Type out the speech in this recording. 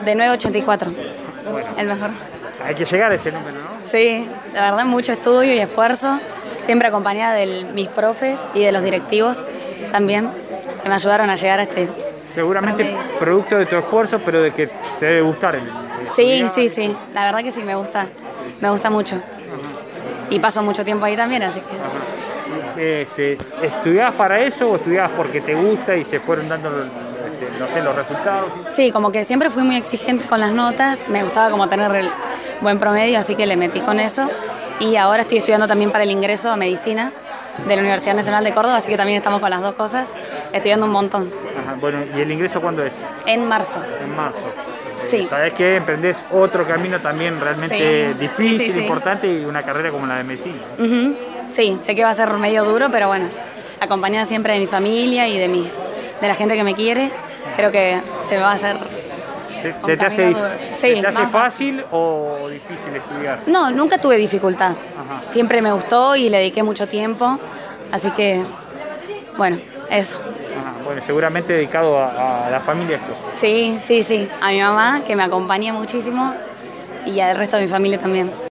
De 9,84. Bueno, El mejor. hay que llegar a ese número, ¿no? Sí, la verdad mucho estudio y esfuerzo, siempre acompañada de mis profes y de los directivos también, que me ayudaron a llegar a este Seguramente promedio. producto de tu esfuerzo, pero de que te debe gustar el Sí, estudiar. sí, la verdad que sí, me gusta mucho. Y paso mucho tiempo ahí también, así que... ¿Estudiabas para eso o estudiabas porque te gusta y se fueron dando, no sé, los resultados? Sí, como que siempre fui muy exigente con las notas, me gustaba como tener el buen promedio, así que le metí con eso. Y ahora estoy estudiando también para el ingreso a medicina de la Universidad Nacional de Córdoba, así que también estamos con las dos cosas, estudiando un montón. Ajá, bueno, ¿y el ingreso cuándo es? En marzo. En marzo. Sí. Sabés que emprendés otro camino también realmente Sí, difícil, sí. importante, y una carrera como la de medicina. Ujú. Sí, sé que va a ser medio duro, pero bueno, acompañada siempre de mi familia y de la gente que me quiere, creo que se va a hacer ¿Se te hace, camino duro. Sí, se te hace más fácil o difícil estudiar? No, nunca tuve dificultad. Ajá. Siempre me gustó y le dediqué mucho tiempo, así que, bueno, eso. Ajá, bueno, seguramente dedicado a la familia esto. Sí, a mi mamá, que me acompaña muchísimo, y al resto de mi familia también.